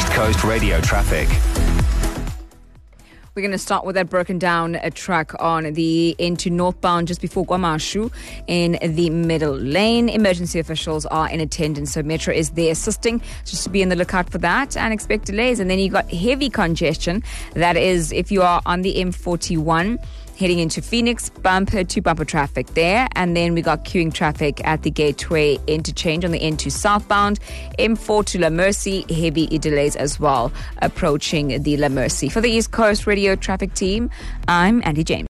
East Coast radio traffic. We're going to start with that broken down track on the into northbound just before KwaMashu in the middle lane. Emergency officials are in attendance, so Metro is there assisting. Just to be on the lookout for that and expect delays. And then you've got heavy congestion. That is if you are on the M41 heading into Phoenix, bumper to bumper traffic there. And then we got queuing traffic at the Gateway interchange on the N2 southbound. M4 to La Mercy, heavy delays as well approaching the La Mercy. For the East Coast Radio traffic team, I'm Andy James.